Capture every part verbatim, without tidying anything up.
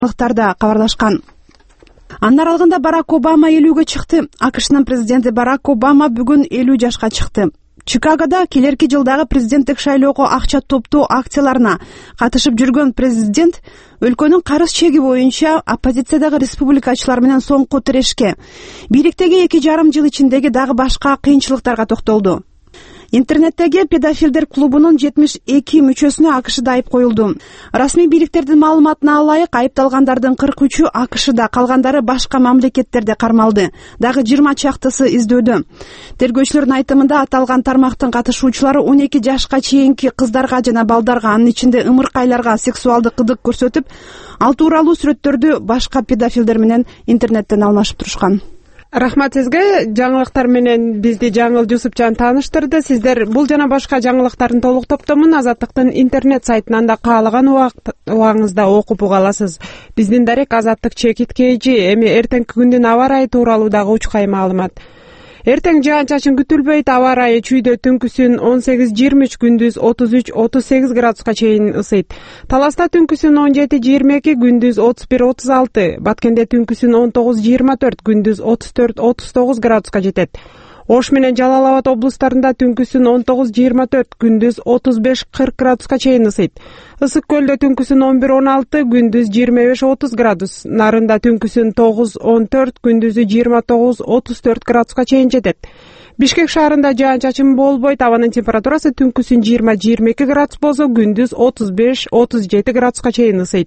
да кабарлашкан. Анын аралыгында Барак Обама элүүгө чыкты. АКШнын президенти Барак Обама бүгүн элүү жашка чыкты. Чикагода келерки жылдагы президенттик шайлоого акча топтоо акцияларына катышып жүргөн президент өлкөнүн карыз чеги боюнча оппозициядагы республикачылар менен соңку тирешке, бийликтеги эки жарым жыл ичиндеги дагы башка кыйынчылыктарга токтолду. Интернеттеги педофилдер клубунун жетимиш эки мүчөсүнө АКШда айып коюлду. Расмий бийликтердин маалыматына ылайык, айыпталгандардын кырк үчү АКШда, калгандары башка мамлекеттерде кармалды. Дагы жыйырма чактысы издөдө. Тергөөчүлөрдүн айтымында аталган тармактын катышуучулары он эки жашка чейинки кыздарга жана балдарга, анын ичинде ымыркайларга сексуалдык кызык көрсөтүп, ал тууралуу сүрөттөрдү башка педофилдер менен интернеттен алмашып турушкан. Рахмат сизге. Жаңылыктар менен бизди Жаңыл Жусупжан тааныштырды. Сиздер бул жана башка жаңылыктардын толук топтомун Азаттыктын интернет сайтынан да каалаган убагыңызда окуп уга аласыз. Биздин дарек Азаттык чекит кейжи. Эми эртеңки күндүн аба ырайы тууралуу дагы учкай маалымат. Эртең жаан-чачын күтүлбөйт. Аба ырайы чүйдө түнкүсүн он сегиз жыйырма үч, күндүз отуз үч отуз сегиз градуска чейин ысыйт. Таласта түнкүсүн он жети жыйырма эки, күндүз отуз бир отуз алты. Баткенде түнкүсүн он тогуз жыйырма төрт, күндүз отуз төрт отуз тогуз градуска жетет. Ош менен Жалал Абад облустарында түнкүсүн он тогуз жыйырма төрт, күндүз отуз беш кырк градуска чейин ысыйт. Ысык көлдө түнкүсүн он бир он алты, күндүз жыйырма беш отуз градус. Нарында түнкүсүн тогуз он төрт, күндүзү жыйырма тогуз отуз төрт градуска чейин жетет. Бишкек шаарында жаан-чачын болбойт. Абанын температурасы түнкүсүн жыйырма жыйырма эки градус болсо, күндүз отуз беш отуз жети градуска чейин ысыйт.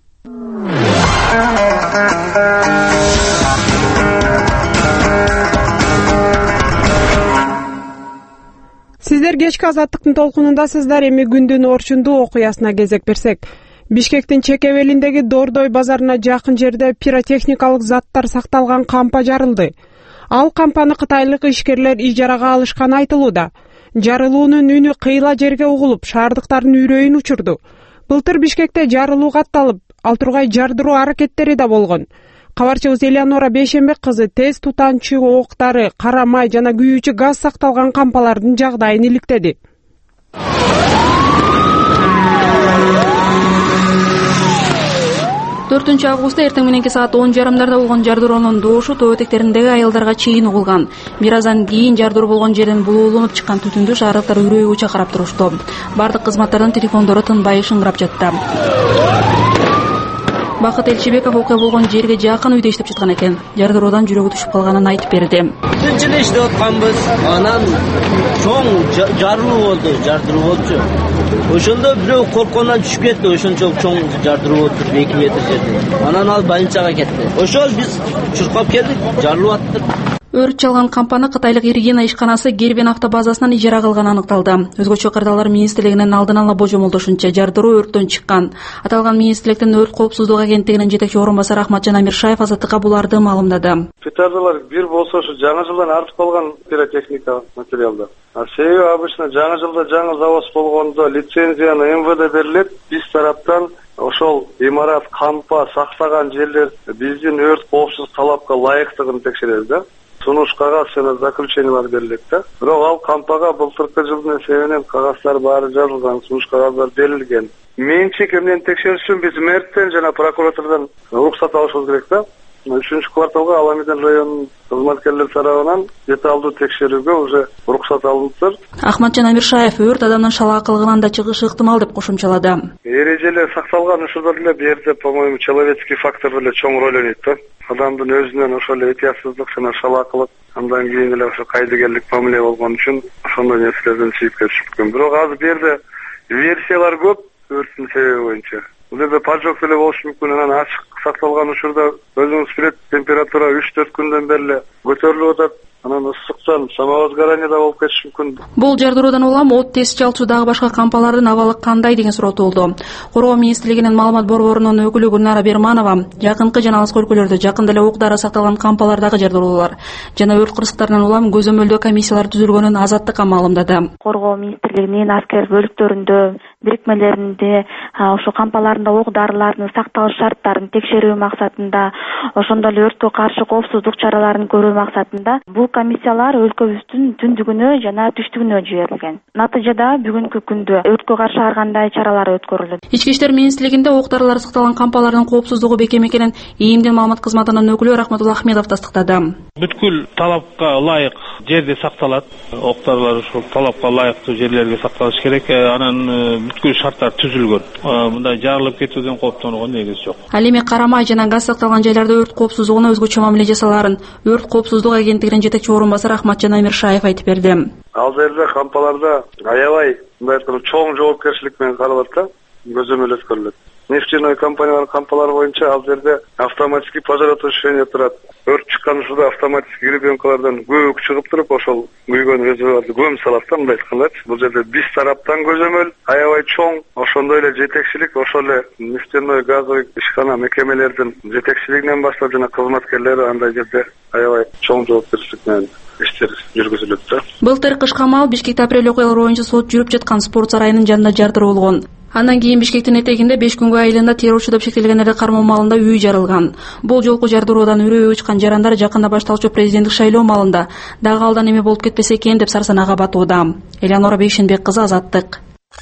Сиздер кечки Азаттыктын толкунундасыздар. Эми күндүн орчундуу окуясына кезек берсек. Бишкектин чекебелиндеги Дордой базарына жакын жерде пиротехникалык заттар сакталган кампа жарылды. Ал кампаны кытайлык ишкерлер ижарага алышканы айтылууда. Жарылуунун үнү кыйла жерге угулуп, шаардыктардын үрөйүн учурду. Былтыр Бишкекте жарылуу катталып, ал тургай жардыруу аракеттери да болгон. Кабарчыбыз Элеонора Бейшембек кызы тез тутанчу октары, кара май жана күйүүчү газ сакталган кампалардын жагдайын иликтеди. төртүнчү августта эртең мененки саат он жарымдарда болгон жардыроонун доошу тоо этектериндеги айылдарга чейин угулган. Бир аздан кийин жардыруу болгон жерден булууланып чыккан түтүндү шаардыктар үрөй уча карап турушту. Бардык кызматтардын телефондору тынбай шыңгырап жатты. Бакыт Элчибеков окуя болгон жерге жакын үйдө иштеп жаткан экен. Жардыруудан жүрөгү түшүп калганын айтып берди. Түнчү иштеп атканбыз. Анан чоң жарылуу болду, жардыруу болчу. Ошондо бирөө корконан түшүп кетти. Ошончо чоң жардыруу болду, эки метр жерде. Анан ал больницага кетти. Ошол биз чуркап келдик, жарылып аттык. Өрт чалган кампаны Кытайлык Иргина ишканасы Гербен автобазасынан ижарага алганы аныкталды. Өзгөчө кырдаалар министрлигинин алдын ала божомолдошунча жардыруу өрттөн чыккан. Аталган министрликтин өрт коопсуздук агенттигинин жетекчи орун басары Ахматжан Амиршаев Азаттыкка буларды маалымдады. Петардалар бир болсо ушу жаңы жылдан артып калган пиротехника материалдар. А себеби обычно жаңы жылда жаңы завоз болгондо лицензияны эм вэ дэ берилет. Биз тараптан ошол имарат, кампа сактаган жерлер биздин өрт коопсуздук талапка ылайыктыгын текшеребиз да. Сунуш кагаз жана заключениялар берилет да. Бирок ал кампага былтыркы жылдын эсебинен кагаздар баары жазылган, сунуш кагаздар берилген. Менчик эмнени текшериш үчүн биз мэрттен жана прокуратурадан уруксат алышыбыз керек да. үчүнчү кварталга Аламеден районунун кызматкерлери тарабынан деталдуу текшерүүгө уже уруксат алыныптыр. Ахматжан Амиршаев өрт адамдын шалаакылыгынан да чыгышы ыктымал деп кошумчалады. Эрежелер сакталган учурда деле бу жерде, по-моему, человеческий фактор деле чоң роль ойнойт да. Адамдын өзүнөн ошол эле этиятсыздык жана шалаакылык, андан кийин эле ошо кайдыгерлик мамиле болгон үчүн ошондой нерселерден чийипке түшүп. Бирок азыр бу жерде версиялар көп өрттүн себеби боюнча. Бул жерде поджог деле болушу мүмкүн. Анан ачык сакталган учурда өзүңүз билет, температура үч төрт күндөн бери көтөрүлүп атат. Анан ысыктан самовозгорание да болуп кетиши мүмкүн. Бул жардыруудан улам от тест чалчу дагы башка кампалардын абалы кандай деген суроо туурду. Коргоо министрлигинин маалымат борборунун өкүлү Гүлнара Берманова жакынкы жана алыскы өлкөлөрдө жакында эле ок дары сакталган кампалардагы жардыруулар жана өрт кырсыктарынан улам көзөмөлдөө комиссиялар түзүлгөнүн Азаттыкка маалымдады. Коргоо министрлигинин аскер бөлүктөрүндө бирикмелеринде ошо кампаларында оок дарылардын сакталыш шарттарын текшерүү максатында, ошондой эле өрткө каршы коопсуздук чараларын көрүү максатында бул комиссиялар өлкөбүздүн түндүгүнө жана түштүгүнө жиберилген. Натыйжада бүгүнкү күндө өрткө каршы ар кандай чаралар өткөрүлөт. Ички иштер министрлигинде оок дарылар сакталган кампалардын коопсуздугу бекем экенин ИИМдин маалымат кызматынын өкүлү Рахматулла Ахмедов тастыктады. Бүткүл талапка ылайык жерде сакталат. Оок дарылар ушул талапка ылайыктуу жерлерге сакталыш керек. Анан бүткүл шарттар түзүлгөн. Мындай жарылып кетүүдөн кооптонууга негиз жок. Ал эми карамай жана газ сакталган жайларда өрт коопсуздугуна өзгөчө мамиле жасаларын өрт коопсуздук агенттигинин жетекчи орун басары Ахматжан Амиршаев айтып берди. Ал жерде кампаларда аябай мындай чоң жоопкерчилик менен каралат да, көзөмөл өткөрүлөт. Нефтяной компаниялар кампалары боюнча ал жерде автоматический пожаротушение турат. Өрт чыккан учурда автоматический гребенкалардан көбүк чыгып туруп, ошол күйгөн резервуарды көмүп салат да, мындай айткандачы. Бул жерде биз тараптан көзөмөл аябай чоң, ошондой эле жетекчилик, ошол эле нефтяной газовый ишкана мекемелердин жетекчилигинен баштап жана кызматкерлери андай жерде аябай чоң жоопкерчилик менен иштер жүргүзүлөт да. Былтыр кышка маал Бишкекте апрель окуялары боюнча сот жүрүп жаткан спорт сарайынын жанында жардыруу болгон. Андан кийин Бишкектин этегинде беш күнгө айылында террорчу деп шектелгендерди кармоо маалында үй жарылган. Бул жолку жардыруудан үрөйү учкан жарандар жакында башталчу президенттик шайлоо маалында дагы алдан эме болуп кетпесе экен деп сарсанага батууда. Элеонора Бейшенбек кызы, Азаттык.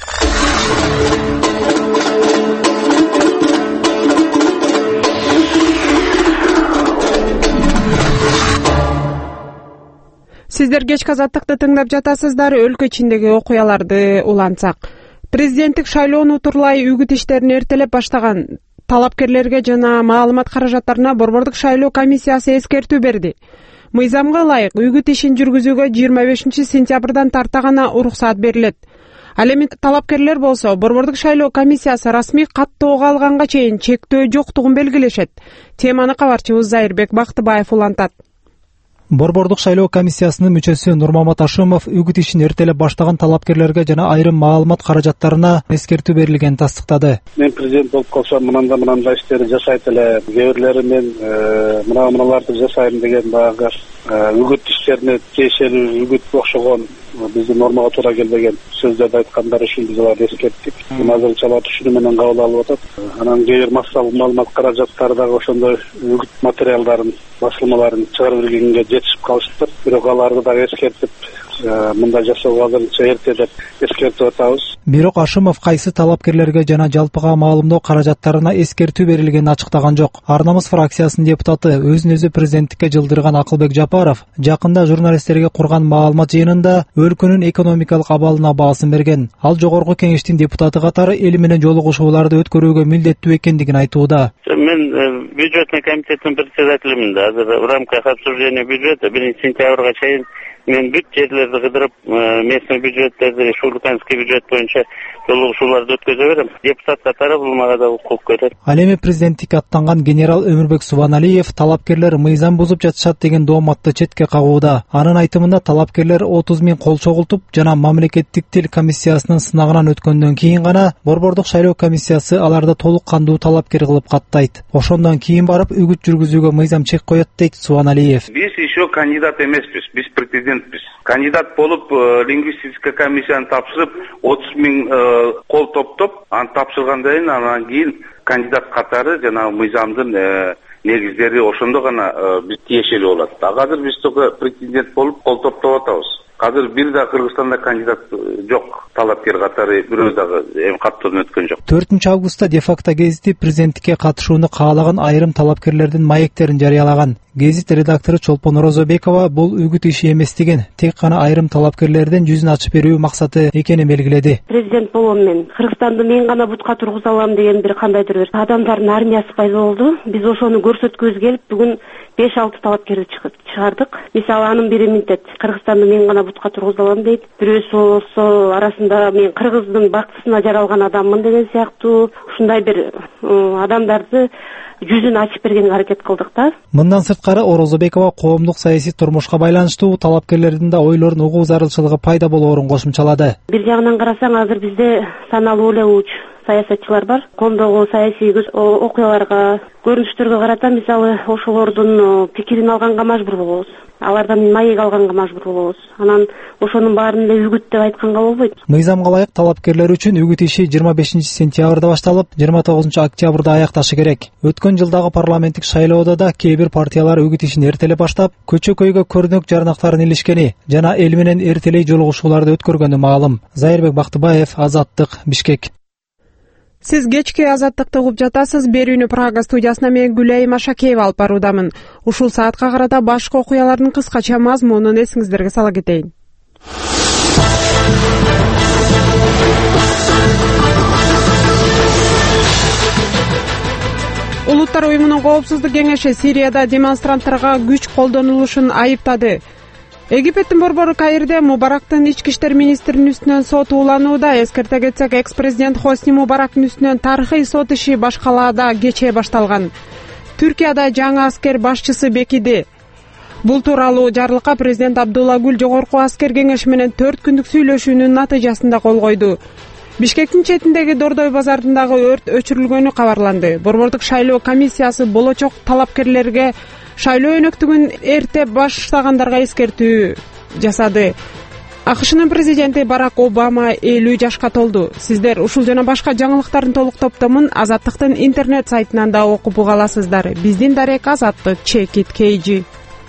Сиздер кечки Азаттыкты тыңдап жатасыздар. Өлкө ичиндеги окуяларды улантсак. Президенттик шайлоону турлай үгүт иштерин эртелеп баштаган талапкерлерге жана маалымат каражаттарына Борбордук шайлоо комиссиясы эскертүү берди. Мыйзамга ылайык үгүт ишин жүргүзүүгө жыйырма бешинчи сентябрдан тарта гана уруксаат берилет. Ал эми талапкерлер болсо Борбордук шайлоо комиссиясы расмий каттоого алганга чейин чектөө жоктугун белгилешет. Теманы кабарчыбыз Зайырбек Бактыбаев улантат. Борбордук шайлоо комиссиясынын мүчөсү Нурмамат Ашымов үгүт ишин эртелеп баштаган талапкерлерге жана айрым маалымат каражаттарына эскертүү берилгенин тастыктады. Мен президент болуп калсам, мынанда мынандай иштерди жашайт эле, кээ мен мына мыналарды жасайм деген баягы үгүт иштерине тиешелүү үгүт окшогон биздин нормага туура келбеген сөздөрдү айткандар үчүн биз аларды эскерттик. Азырынча алар түшүнүү менен кабыл алып атат. Анан кээ бир массалык маалымат каражаттары дагы ошондой үгүт материалдарын, басылмаларын чыгарып бергенге жетишип калышыптыр. Бирок аларды дагы эскертип, мындай жасоого азырынча эрте деп эскертип атабыз. Бирок Ашымов кайсы талапкерлерге жана жалпыга маалымдоо каражаттарына эскертүү берилгенин ачыктаган жок. Ар намыс фракциясынын депутаты, өзүн өзү президенттикке жылдырган Акылбек Жапаров жакында журналисттерге курган маалымат жыйынында өлкөнүн экономикалык абалына баасын берген. Ал жогорку кеңештин депутаты катары эл менен жолугушууларды өткөрүүгө милдеттүү экендигин айтууда. Мен бюджетный комитеттин председателимин да. Азыр в рамках обсуждения бюджета биринчи сентябрга чейин мен бүт жерлерди кыдырып, местный бюджеттерди, республиканский бюджет боюнча жолугушууларды өткөзө берем. Депутат катары бул мага да укук берет. Ал эми президенттикке аттанган генерал Өмүрбек Субаналиев талапкерлер мыйзам бузуп жатышат деген дооматты четке кагууда. Анын айтымында талапкерлер отуз миң кол чогултуп жана мамлекеттик тил комиссиясынын сынагынан өткөндөн кийин гана Борбордук шайлоо комиссиясы аларды толук кандуу талапкер кылып каттайт. Ошондон кийин барып үгүт жүргүзүүгө мыйзам чек коет дейт Субаналиев. Биз еще кандидат эмеспиз, биз президентпиз. Кандидат болуп лингвистика комиссияны тапшырып отуз миң кол топтоп, аны тапшыргандан кийин анан кийин кандидат катары жана мыйзамдын негиздери ошондо гана биз тиешелүү болот. Азыр биз только президент болуп кол топтоп атабыз. Азыр бир да Кыргызстанда кандидат жок, талапкер катары бирөө дагы эми каттоодон өткөн жок. төртүнчү августта де-факто гезити президенттикке катышууну каалаган айрым талапкерлердин маектерин жарыялаган. Гезит редактору Чолпон Орозобекова бул үгүт иши эместигин, тек гана айрым талапкерлердин жүзүн ачып берүү максаты экенин белгиледи. Президент болгон мен Кыргызстанды мен гана бутка тургуза алам деген бир кандайдыр бир адамдардын армиясы пайда болду. Биз ошону көрсөткүбүз келип бүгүн беш алты талапкерди чыгардык. Мисалы анын бири милдет Кыргызстанды мен гана бутка тургуза алам дейт. Бирөөсү болсо арасында мен Кыргыздын бактысына жаралган адаммын деген сыяктуу ушундай бир адамдарды жүзүн ачып бергенге аракет кылдык да. Мындан сырткары Орозобекова коомдук саясий турмушка байланыштуу талапкерлердин да ойлорун угуу зарылчылыгы пайда болоорун кошумчалады. Бир жагынан карасаң азыр бизде саналуу эле уч саясатчылар бар. Коомдогу саясий окуяларга, көрүнүштөргө карата мисалы ошолордун пикирин алганга мажбур болобуз. Алардан маек алганга мажбур болобуз. Анан ошонун баарын эле үгүт деп айтканга болбойт. Мыйзамга ылайык талапкерлер үчүн үгүт иши жыйырма бешинчи сентябрда башталып, жыйырма тогузунчу октябрда аякташы керек. Өткөн жылдагы парламенттик шайлоодо да кээ бир партиялар үгүт ишин эртелеп баштап, көчө-көйгө көрүнөк жарнактарын илишкени жана эл менен эртелей жолугушууларды өткөргөнү маалым. Зайырбек Бактыбаев, Азаттык, Бишкек. Сиз кечки Азаттыкты угуп жатасыз. Берүүнү Прага студиясына мен Гүлайым Ашакеева алып баруудамын. Ушул саатка карата башка окуялардын кыскача мазмунун эсиңиздерге сала кетейин. Улуттар уюмунун Коопсуздук кеңеши Сирияда демонстранттарга күч колдонулушун айыптады. Египеттин борбору Каирде Мубарактын ички иштер министринин үстүнөн сот уланууда. Эскерте кетсек, экс-президент Хосни Мубарактын үстүнөн тарыхый сот иши башкалаада кечээ башталган. Түркияда жаңы аскер башчысы бекиди. Бул тууралуу жарлыкка президент Абдулла Гүл жогорку аскер кеңеши менен төрт күндүк сүйлөшүүнүн натыйжасында кол койду. Бишкектин четиндеги Дордой базарындагы өрт өчүрүлгөнү кабарланды. Борбордук шайлоо комиссиясы болочок талапкерлерге шайлоо өнөктүгүн эрте баштагандарга эскертүү жасады. АКШнын президенти Барак Обама элүү жашка толду. Сиздер ушул жана башка жаңылыктардын толук топтомун Азаттыктын интернет сайтынан да окуп уга аласыздар. Биздин дарек Азаттык Чекит Кейжи.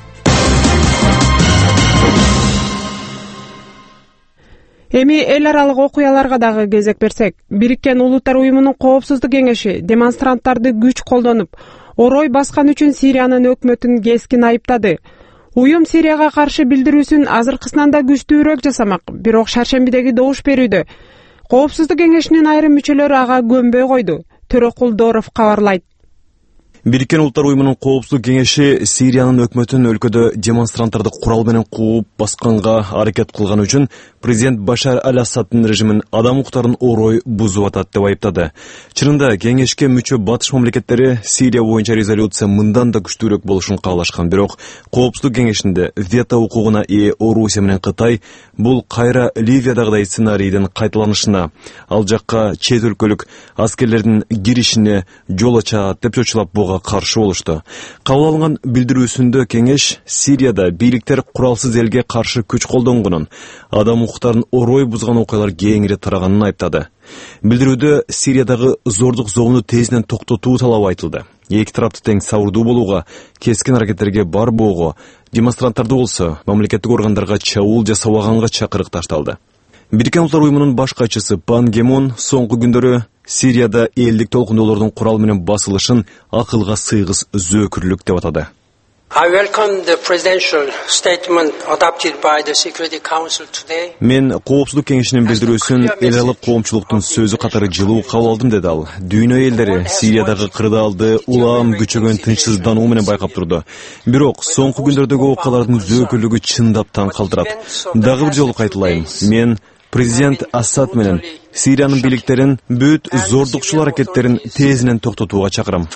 Эми эл аралык окуяларга дагы кезек берсек, Бириккен Улуттар уюмунун Коопсуздук кеңеши демонстранттарды күч колдонуп, орой баскан үчүн Сириянын өкмөтүн кескин айыптады. Уюм Сирияга каршы билдирүүсүн азыркысынан да күчтүүрөөк жасамак, бирок шаршембидеги добуш берүүдө Коопсуздук кеңешинин айрым мүчөлөрү ага көнбөй койду. Төрөкул Доров кабарлайт. Бириккен Улуттар уюмунун Коопсуздук кеңеши Сириянын өкмөтүн өлкөдө демонстранттарды курал менен кууп басканга аракет кылган үчүн президент Башар аль-Асаддын режимин адам укуктарын орой бузуп атат деп айыптады. Чынында кеңешке мүчө батыш мамлекеттери Сирия боюнча резолюция мындан да күчтүүрөөк болушун каалашкан, бирок Коопсуздук кеңешинде вето укугуна ээ Орусия менен Кытай бул кайра Ливиядагыдай сценарийдин кайталанышына, ал жакка чет өлкөлүк аскерлердин киришине жол ачат деп чочулап буга каршы болушту. Кабыл алынган билдирүүсүндө кеңеш Сирияда бийликтер куралсыз элге каршы күч колдонгонун, адам укуктарын орой бузган окуялар кеңири тараганын айыптады. Билдирүүдө Сириядагы зордук зобуну тезинен токтотуу талабы айтылды. Эки тарапты тең сабырдуу болууга, кескин аракеттерге бар боого, демонстранттарды болсо мамлекеттик органдарга чабуул жасабаганга чакырык ташталды. Бириккен Улуттар уюмунун баш катчысы Пан Ги Мун соңку күндөрү Сирияда элдик толкундоолордун курал менен басылышын акылга сыйгыс зөөкүрлүк деп атады. Мен Коопсуздук кеңешинин билдирүүсүн эл аралык коомчулуктун сөзү катары жылуу кабыл алдым деди ал. Дүйнө элдери Сириядагы кырдаалды улам күчөгөн тынчсыздануу менен байкап турду. Бирок соңку күндөрдөгү окуялардын зөөкүрлүгү чындап таң калтырат. Дагы бир жолу кайталайм. Мен президент Асад менен Сириянын бийликтерин бүт зордукчул аракеттерин тезинен токтотууга чакырам,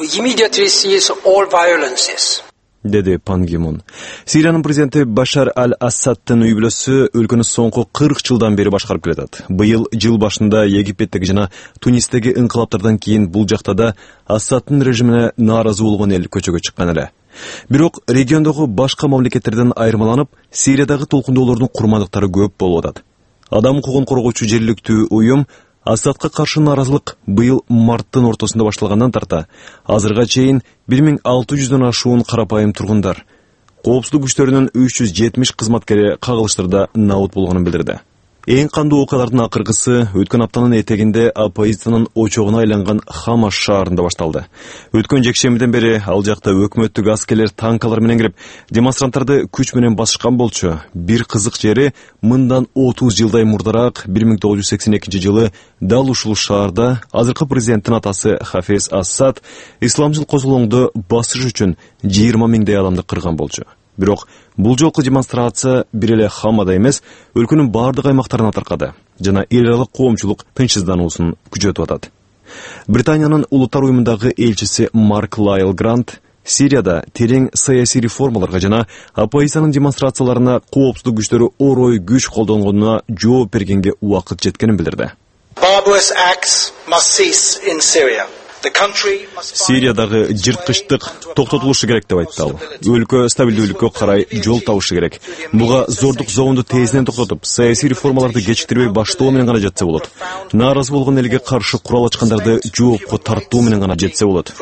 деди Пан Ги Мун. Сириянын президенти Башар аль-Асаддын үй бүлөсү өлкөнү соңку кырк жылдан бери башкарып келатат. Быйыл жыл башында Египеттеги жана Тунистеги инкылаптардан кийин бул жакта да Асаддын режимине нааразы болгон эл көчөгө чыккан эле. Бирок региондогу башка мамлекеттерден айырмаланып, Сириядагы толкундоолордун курмандыктары көп болуп атат. Адам укугун коргоочу жергиликтүү уюм Асадка каршы нааразылык быйыл марттын ортосунда башталгандан тарта азырга чейин бир миң алты жүздөн ашуун карапайым тургундар, коопсуздук күчтөрүнүн үч жүз жетимиш кызматкери кагылыштарда набыт болгонун билдирди. Эң кандуу окуялардын акыркысы өткөн аптанын этегинде оппозициянын очогуна айланган Хамаш шаарында башталды. Өткөн жекшембиден бери ал жакта өкмөттүк аскерлер танкалар менен кирип, демонстранттарды күч менен басышкан болчу. Бир кызык жери, мындан отуз жылдай мурдараак бир миң тогуз жүз сексен экинчи жылы дал ушул шаарда азыркы президенттин атасы Хафез Асад исламчыл козголоңду басыш үчүн жыйырма миңдей адамды кырган болчу. Бирок бул жолку демонстрация бир эле Хамада эмес, өлкөнүн бардык аймактарына таркады жана эл аралык коомчулук тынчсыздануусун күчөтүп атат. Британиянын Улуттар уюмундагы элчиси Марк Лайл Грант Сирияда терең саясий реформаларга жана оппозициянын демонстрацияларына коопсуздук күчтөрү орой күч колдонгонуна жооп бергенге убакыт жеткенин билдирди. barbarous acts must cease in Syria. Сириядагы жырткычтык токтотулушу керек деп айтты ал. Өлкө стабилдүүлүккө карай жол табышы керек. Буга зордук зоонду тезинен токтотуп, саясий реформаларды кечиктирбей баштоо менен гана жетсе болот. Нааразы болгон элге каршы курал ачкандарды жоопко тартуу менен гана жетсе болот.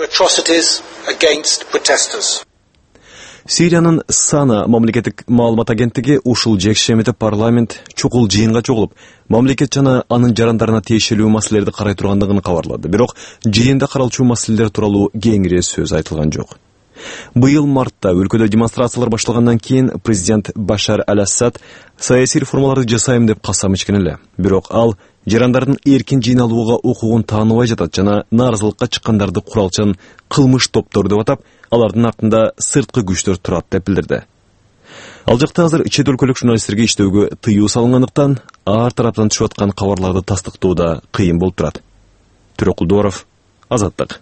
Сириянын Сана мамлекеттик маалымат агенттиги ушул жекшемете парламент чукул жыйынга чогулуп, мамлекет жана анын жарандарына тиешелүү маселелерди карай тургандыгын кабарлады. Бирок жыйында каралчу маселелер тууралуу кеңири сөз айтылган жок. Быйыл мартта өлкөдө демонстрациялар башталгандан кийин президент Башар аль-Ассад саясий реформаларды жасайм деп касам ичкен эле. Бирок ал жарандардын эркин жыйналууга укугун тааныбай жатат жана нааразылыкка чыккандарды куралчан кылмыш топтору деп атап, алардын артында сырткы күчтөр турат деп билдирди. Ал жакта азыр чет өлкөлүк журналисттерге иштөөгө тыюу салынгандыктан ар тараптан түшүп аткан кабарларды тастыктоо да кыйын болуп турат. Түрөкулдуаров, Азаттык.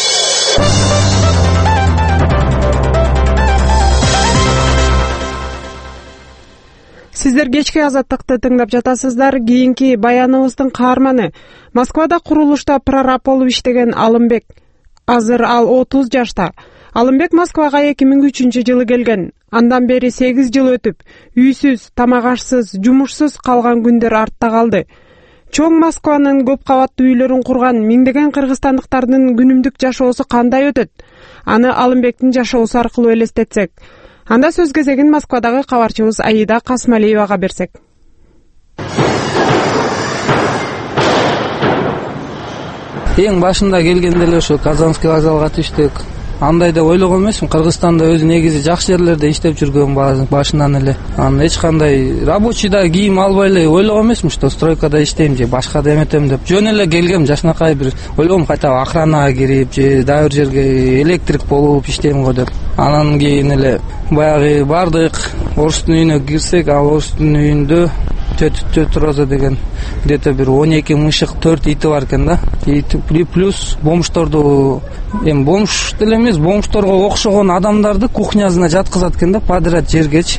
Сиздер кечки Азаттыкты тыңдап жатасыздар. Кийинки баяныбыздын каарманы Москвада курулушта прораб болуп иштеген Алымбек. Азыр ал отуз жашта. Алымбек Москвага эки миң үчүнчү жылы келген. Андан бери сегиз жыл өтүп, үйсүз, тамак ашсыз, жумушсуз калган күндөр артта калды. Чоң Москванын көп кабаттуу үйлөрүн курган миңдеген кыргызстандыктардын күнүмдүк жашоосу кандай өтөт? Аны Алымбектин жашоосу аркылуу элестетсек. Анда сөз кезегин Москвадагы кабарчыбыз Аида Касмалиевага берсек. Эң башында келгенде эле ошо Казанский вокзалга түштүк. Андай деп ойлогон эмесмин. Кыргызстанда өзү негизи жакшы жерлерде иштеп жүргөн башынан эле. Аны эч кандай рабочийда кийим албай эле ойлогон эмесмин, что стройкада иштейм же башка деметем деп. Жөн эле келгем, жашынакай бир ойлогом, кайта охранага кирип же дагы бир жерге электрик болуп иштейм го деп. Анан кийин эле баягы бардык, орустун үйүнө кирсек, ал орустун үйүндө Төт роза деген где-то бир он эки мышык, төрт ити бар экен да. Ити плюс бомжторду, эми бомж деле эмес, бомжторго окшогон адамдарды кухнясына жаткызат экен да, подряд жергечи.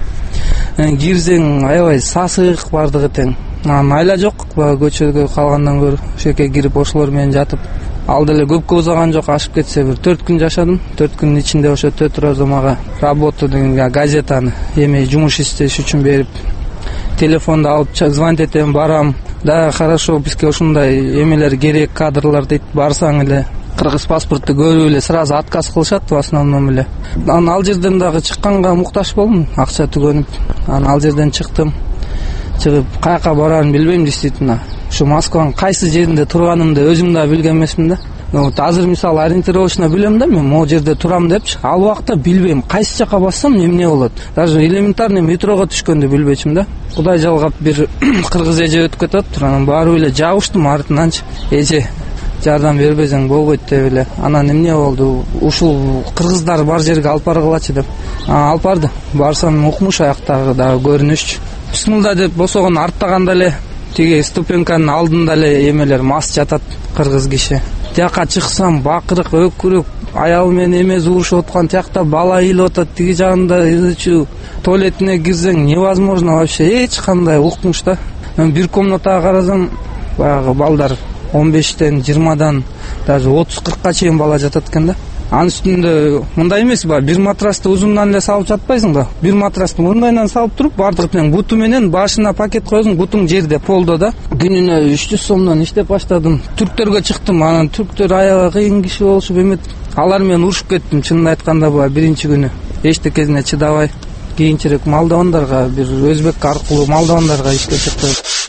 Кирсең аябай сасык бардыгы тең. Анан айла жок, көчөгө калгандан көрө ошоке кирип ошолор менен жатып. Ал деле көпкө узаган жок, ашып кетсе бир төрт күн жашадым. төрт күнүн ичинде ошо Төт роза мага работа деген газетаны эми жумуш иштеш үчүн берип, телефонду алып звонить этем, барам. Да, хорошо, бизге ушундай эмелер керек, кадрлар дейт, барсаң эле кыргыз паспорту көрүп эле сразу отказ кылышат в основном эле. Анан ал жерден дагы чыкканга муктаж болдум, акча түгөнүп. Анан ал жерден чыктым. Чыгып каяка барарын билбейм действительно. Ушу Москванын кайсы жеринде турганымды өзүм да билген эмесмин да. Вот азыр мисалы ориентировочно билем да, мен могу жерде турам депчи. Ал убакта билбейм, кайсы жака бассам эмне болот. Даже элементарный метрого түшкөндө билбечим да. Кудай жалгап бир кыргыз эже өтүп кетип, анан барып эле жабыштым артынанчы. Эже жардам бербесең болбойт деп эле. Анан эмне болду? Ушул кыргыздар бар жерге алып баргылачы деп. Алып барды. Барсам укмуш аяктагы дагы көрүнүшчү. Бисмилла деп босогон арттаганда эле тиги ступенканын алдында эле эмелер мас жатат, кыргыз киши. Тияка чыксам бакырык, өкүрүк, аял менен эмез урушуп аткан, тиякта бала ыйлап атат, тиги жагында ичүү туалетине кирсең невозможно вообще, эч кандай укмуш да. Мен бир комнатага карасам, баягы балдар он бештен жыйырмадан даже отуз кыркка чейин бала жатат экен да. Анын үстүндө мындай эмес ба, бир матрасты узундан эле салып жатпайсың ба? Бир матрасты мындайдан салып туруп, бардык менен буту менен башына пакет койсуң, бутуң жерде полдо да. Күнүнө үч жүз сомдон иштеп баштадым. Түрктөргө чыктым, анан түрктөр аябай кыйын киши болушуп эмет. Алар менен урушуп кеттим, чынын айтканда бу биринчи күнү. Эчтекесине чыдабай, кийинчерээк Молдовандарга, бир өзбек аркылуу Молдовандарга ишке чыктым.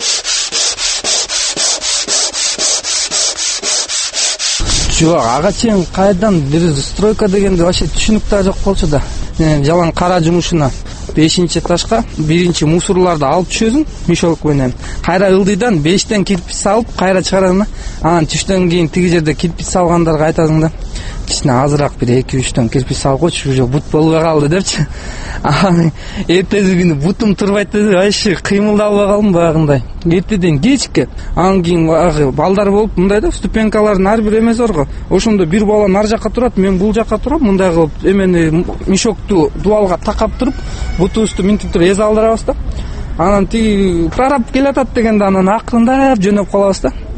Жок, ага чейин кайдан бир стройка дегенди вообще түшүнүк да жок болчу да. Жалаң кара жумушуна бешинчи этажга биринчи мусорларды алып түшөсүң мешок менен. Кайра ылдыйдан бештен кирпич салып кайра чыгарасың. Анан түштөн кийин тиги жерде кирпич салгандарга айтасың да. Кичине азыраак бир эки үчтөн кирпич салып койчу, уже бут болбой калды депчи. Анан эртеси күнү бутум турбайт деп вообще кыймылдап албай калдым баягындай. Эртеден кечке. Анан кийин баягы балдар болуп мындай да, ступенкалардын ар бир эмеси бар го. Ошондо бир бала нар жака турат, мен бул жака турам, мындай кылып эмени мешокту дубалга такап туруп, бутубузду минтип туруп эзе алдырабыз да. Анан тиги прораб келатат дегенде анан акырындап жөнөп калабыз да.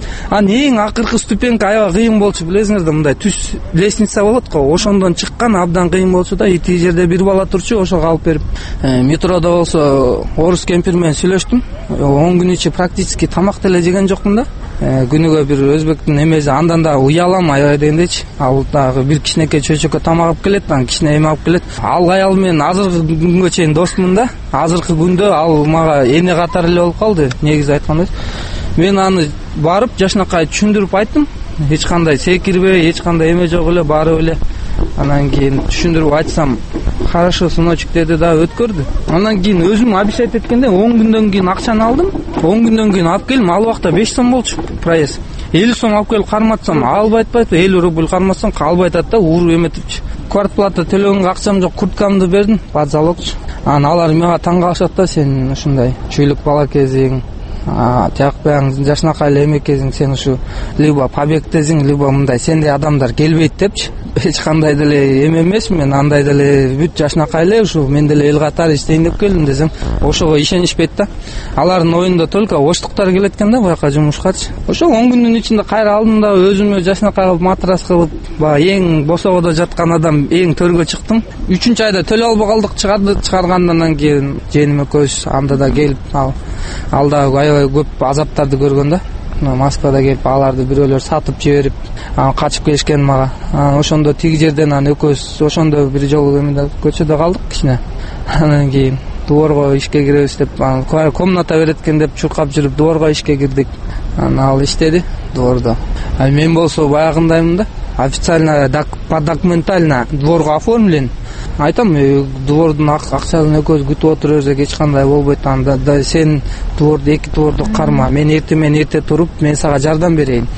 Анан эң акыркы ступенька аябай кыйын болчу, билесиңер да, мындай түз лестница болот го, ошондон чыккан абдан кыйын болчу да. Тиги жерде бир бала турчу, ошого алып берип, метродо болсо орус кемпир менен сүйлөштүм. он күн ичи практически тамак деле жеген жокмун да. Күнүгө бир өзбектин эмеси, андан да уялам аябай дегендечи. Ал дагы бир кичинекей чөйчөккө тамак алып келет, анан кичине эме алып келет. Ал аял менен азыркы күнгө чейин достмун да. Азыркы күндө ал мага эне катары эле болуп калды, негизи айтканда. Мен аны барып жашынакай түшүндүрүп айттым. Эч кандай секирбей, эч кандай эме жок эле, барып эле. Анан кийин түшүндүрүп айтсам, хорошо, сыночек деди да, өткөрдү. Анан кийин өзүм обещать эткенде он күндөн кийин акчаны алдым. он күндөн кийин алып келдим. Ал убакта беш сом болчу проезд. элүү сом алып келип карматсам, албайт байт, элүү рубль карматсам, албайт атат да, уруп эметипчи. Квартплата төлөгөнгө акчам жок, курткамды бердим, под залогчу. Анан алар мага таң калышат да, сен ушундай чүйлүк бала кезиң, тияк баягы жашынакай эле эме кезиң, сен ушу либо побегдесиң, либо мындай сендей адамдар келбейт депчи. Эч кандай деле эме эмес, мен андай деле бүт жашынакай эле ушу мен деле эл катары иштейин деп келдим десем, ошого ишенишпейт да. Алардын оюнда только оштуктар келет экен да буяка жумушкачы. Ошо он күндүн ичинде кайра алдым да, өзүмө жашынакай кылып матрас кылып, баягы эң босогодо жаткан адам, эң төргө чыктым. үчүнчү айда төлөй албай калдык, чыгарды, чыгаргандан кийин жээним экөөбүз анда да келип, ал ал да аябай көп азаптарды көргөн да. Москвада келип аларды бирөөлөр сатып жиберип, качып келишкен мага. Ошондо тиги жерден анан экөөбүз ошондо бир жолу эмеде көчөдө калдык кичине. Анан кийин дворго ишке киребиз деп, комната берет экен деп чуркап жүрүп дворго ишке кирдик. Анан ал иштеди двордо. А мен болсо баягындаймын да, официально по документально дворго оформлен. Айтам, двордун акчасын экөөбүз күтүп отурабыз, эч кандай болбойт. Анда да сен дворду, эки дворду карма. Мен эрте менен эрте туруп, мен сага жардам берейин.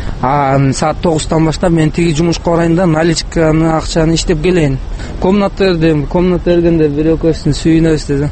А саат тогуздан баштап мен тиги жумушка барайын да, наличканы, акчаны иштеп келейин. Комната бердим, комната бергенде бир экөөбүздүн сүйүнөбүз дедим.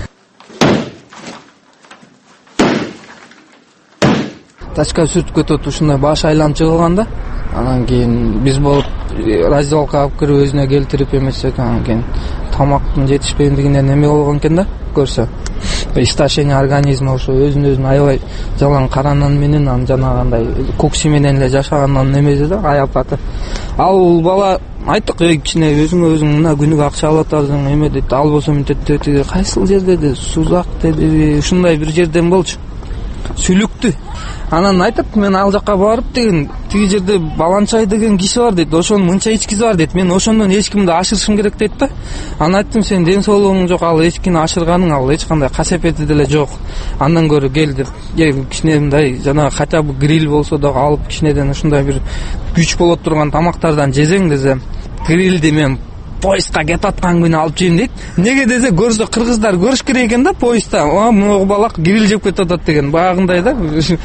Тачка сүртүп кетип ушундай баш айланып жыгылганда, анан кийин биз болуп раздевалкага алып кирип өзүнө келтирип эметсек, анан кийин тамактын жетишпегендигинен эме болгон экен да, көрсө. Истощение организма ошо өзүн өзүн аябай жалаң каранан менен, анан жанагындай кокси менен эле жашагандан эмеси да, аябаты. Ал бала айттык, кичине өзүңө өзүң мына күнүгө акча алып атасың, эме дейт, ал болсо мынтип деди, кайсыл жерде деди, Сузак деди, ушундай бир жерден болчу. Сүлүктү. Анан айтат, мен ал жакка барып деген, тиги жерде Баланчай деген киши бар дейт, ошонун мынча ичкиси бар дейт, мен ошондон эч кимди ашырышым керек дейт да. Анан айттым, сен ден соолугуң жок, ал эчкини ашырганың, ал эч кандай касепети деле жок. Андан көрө кел деп, кичине мындай жана хотя бы гриль болсо да алып кичинеден ушундай бир күч болот турган тамактардан жесең десем, грильди мен поездга кетип аткан күнү алып жейм дейт. Неге десе, көрсө кыргыздар көрүш керек экен да поездда. А могу балак гриль жеп кетип атат деген баягындай да.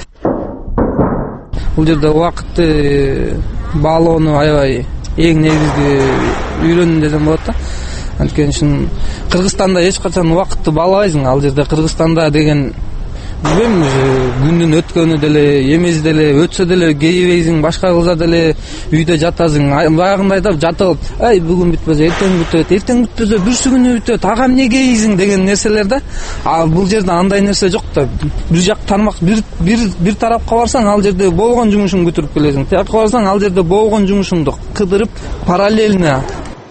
Бул жерде убакытты баалоону аябай эң негизги үйрөнүм десем болот да. Анткени ушун Кыргызстанда эч качан убакытты баалабайсың. Ал жерде Кыргызстанда деген билбейм, күндүн өткөнү деле, эмеси деле, өтсө деле кейбейсиң, башка кылса деле үйдө жатасың. Баягындай да жатып, ай бүгүн бүтпөсө эртең бүтөт, эртең бүтпөсө бүрсү күнү бүтөт, агам не кейсиң деген нерселер да. А бул жерде андай нерсе жок да. Бир жак тармак, бир бир бир тарапка барсаң, ал жерде болгон жумушуңду бүтүрүп келесиң. Тиякка барсаң, ал жерде болгон жумушуңду кыдырып параллельно.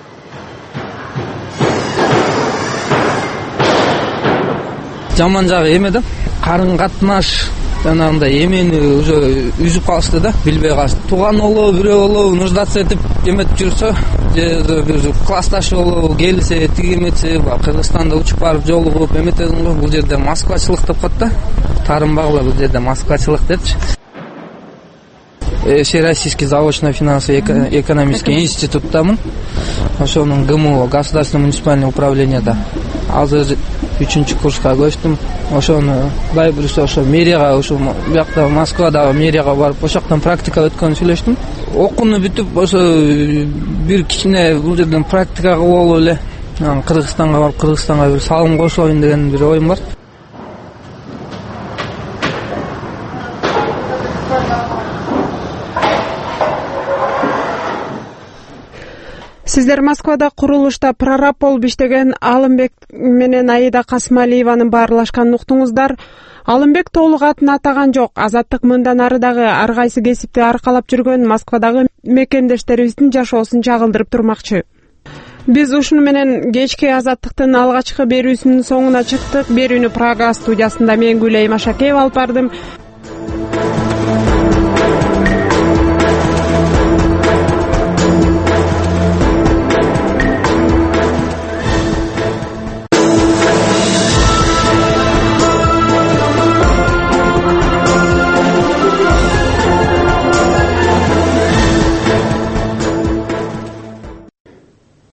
Жаман жагы эме да, карын катнаш жанагындай эмени уже үзүп калышты да, билбей калышты. Тууган болобу, бирөө болобу, нуждаться этип эметип жүрсө, же бир классташ болобу, келсе, тиги эметсе, Кыргызстанда учуп барып жолугуп эметесиң го. Бул жерде москвачылык деп коет да. Таарынбагыла, бул жерде москвачылык депчи. Всероссийский заочно-финансовый экономический институттамын. Ошонун ГМУ, государственное муниципальное управлениеда. Азыр үчүнчү курска көчтүм. Ошону дай бирсе ошо мэрияга, ошо биякта Москвада мэрияга барып, ошоктон практика өткөнүн сүйлөштүм. Окууну бүтүп, ошо бир кичине бул жерден практика кылып эле Кыргызстанга барып, Кыргызстанга бир салым кошоюн деген бир оюм бар. Сиздер Москвада курулушта прораб болуп иштеген Алымбек менен Аида Касымалиеванын баарлашканын уктуңуздар. Алымбек толук атын атаган жок. Азаттык мындан ары дагы ар кайсы кесипти аркалап жүргөн Москвадагы мекендештерибиздин жашоосун чагылдырып турмакчы. Биз ушуну менен кечки Азаттыктын алгачкы берүүсүнүн соңуна чыктык. Берүүнү Прага студиясында мен Гүлей Машакеева алып бардым.